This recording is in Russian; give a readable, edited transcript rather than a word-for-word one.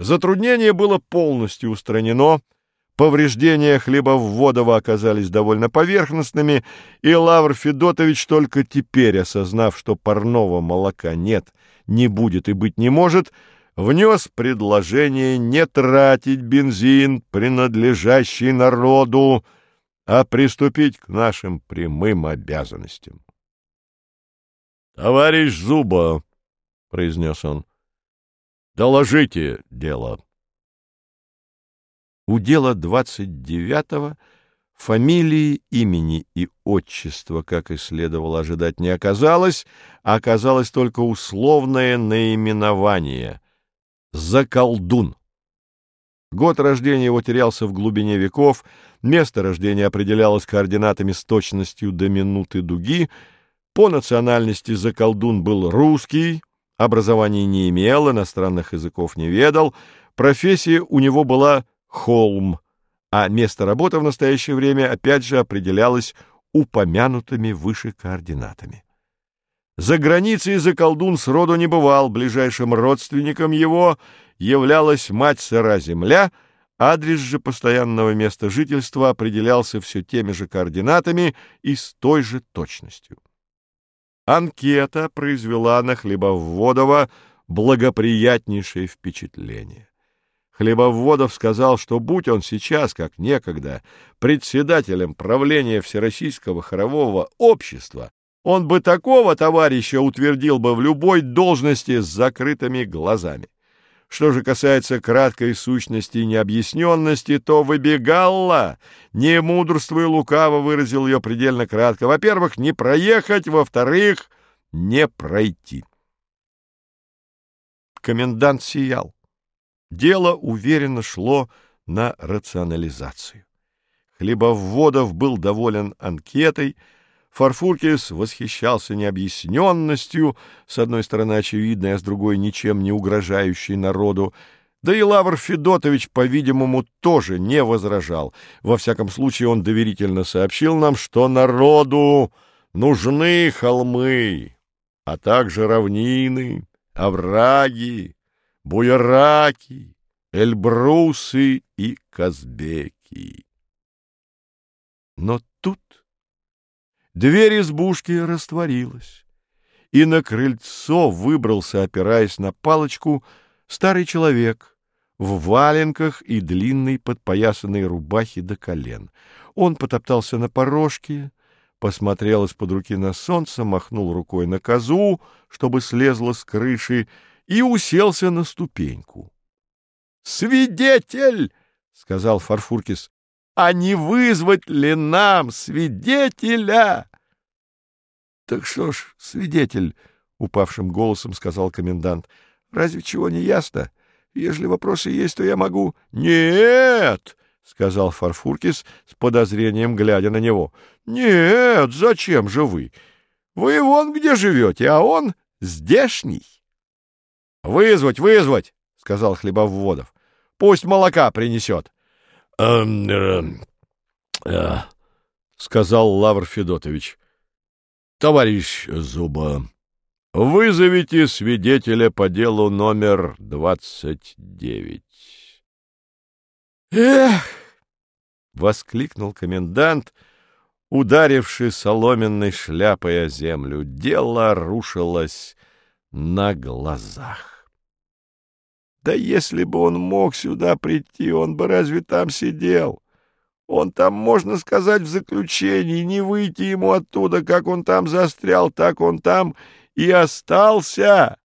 Затруднение было полностью устранено, повреждения хлебовводова оказались довольно поверхностными, и Лавр Федотович, только теперь осознав, что парного молока нет, не будет и быть не может, внес предложение не тратить бензин, принадлежащий народу, а приступить к нашим прямым обязанностям. — Товарищ Зуба, — произнес он, — доложите дело. У дела 29-го фамилии, имени и отчества, как и следовало ожидать, не оказалось, а оказалось только условное наименование — Заколдун. Год рождения его терялся в глубине веков, место рождения определялось координатами с точностью до минуты дуги. По национальности Заколдун был русский, образования не имел, иностранных языков не ведал, профессия у него была холм, а место работы в настоящее время опять же определялось упомянутыми выше координатами. За границей Заколдун сроду не бывал, ближайшим родственником его являлась мать-сыра-земля, адрес же постоянного места жительства определялся все теми же координатами и с той же точностью. Анкета произвела на Хлебовводова благоприятнейшее впечатление. Хлебовводов сказал, что будь он сейчас, как некогда, председателем правления Всероссийского хорового общества, он бы такого товарища утвердил бы в любой должности с закрытыми глазами. Что же касается краткой сущности и необъясненности, то выбегала, не мудрствуя лукаво, выразил ее предельно кратко. Во-первых, не проехать, во-вторых, не пройти. Комендант сиял. Дело уверенно шло на рационализацию. Хлебовводов был доволен анкетой, Фарфуркис восхищался необъясненностью, с одной стороны очевидной, а с другой ничем не угрожающей народу, да и Лавр Федотович, по-видимому, тоже не возражал. Во всяком случае, он доверительно сообщил нам, что народу нужны холмы, а также равнины, овраги, буераки, эльбрусы и казбеки. Но тут дверь избушки растворилась, и на крыльцо выбрался, опираясь на палочку, старый человек в валенках и длинной подпоясанной рубахе до колен. Он потоптался на порожке, посмотрел из-под руки на солнце, махнул рукой на козу, чтобы слезла с крыши, и уселся на ступеньку. — Свидетель! — сказал Фарфуркис. — А не вызвать ли нам свидетеля? — Так что ж, свидетель, — упавшим голосом сказал комендант, — разве чего не ясно? Ежели вопросы есть, то я могу... — Нет! — сказал Фарфуркис с подозрением, глядя на него. — Нет, зачем же вы? Вы вон где живете, а он здешний. — Вызвать, вызвать! — сказал Хлебовводов. — Пусть молока принесет. — сказал Лавр Федотович. — Товарищ Зуба, вызовите свидетеля по делу номер 29. — Эх! — воскликнул комендант, ударивший соломенной шляпой о землю. Дело рушилось на глазах. Да если бы он мог сюда прийти, он бы разве там сидел? Он там, можно сказать, в заключении, не выйти ему оттуда, как он там застрял, так он там и остался.